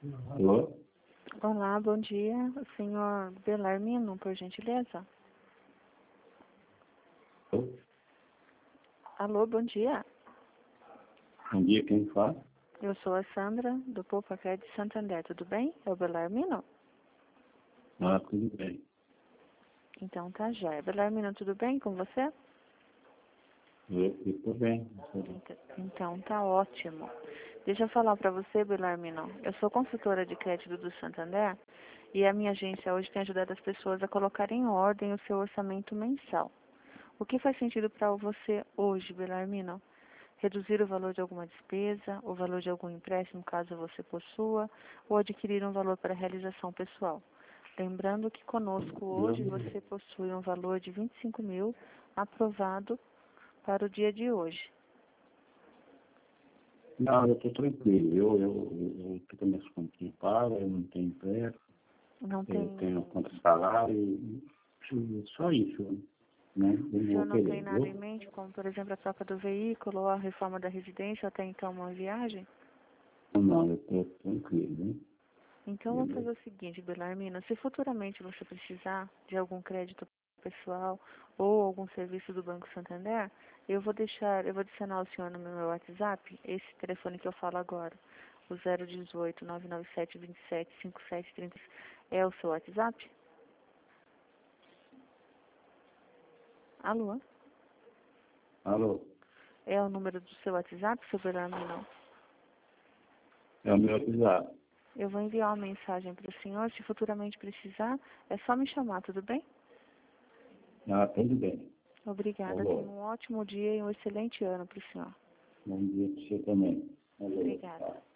Alô? Olá, bom dia. O senhor Belarmino, por gentileza? Alô? Alô, bom dia. Bom dia, quem fala? Eu sou a Sandra, do Poupa Crédito Santander, tudo bem? É o Belarmino? Ah, tudo bem. Então tá jóia. Belarmino, tudo bem com você? Eu estou bem. Então tá ótimo. Deixa eu falar para você, Belarmino. Eu sou consultora de crédito do Santander e a minha agência hoje tem ajudado as pessoas a colocar em ordem o seu orçamento mensal. O que faz sentido para você hoje, Belarmino? Reduzir o valor de alguma despesa, o valor de algum empréstimo, caso você possua, ou adquirir um valor para realização pessoal. Lembrando que conosco hoje você possui um valor de 25 mil aprovado para o dia de hoje. Não, eu estou tranquilo. Eu tenho minhas contas pagas, eu não tenho empréstimo, Não eu tem, tenho conta de salário, só isso, né? Eu o não senhor vou não tem querer, nada em viu? mente, como por exemplo a troca do veículo ou a reforma da residência, ou até então uma viagem? Não, eu estou tranquilo, né? Então vamos fazer o seguinte, Belarmina, se futuramente você precisar de algum crédito pessoal ou algum serviço do Banco Santander, eu vou adicionar o senhor no meu WhatsApp, esse telefone que eu falo agora, o 018 997 27 5730, é o seu WhatsApp? Alô? Alô? É o número do seu WhatsApp, seu Belarmina? É o meu WhatsApp. Eu vou enviar uma mensagem para o senhor, se futuramente precisar, é só me chamar, tudo bem? Ah, tudo bem. Obrigada, tenha Alô? um ótimo dia e um excelente ano para o senhor. Bom dia para você também. Alô? Obrigada.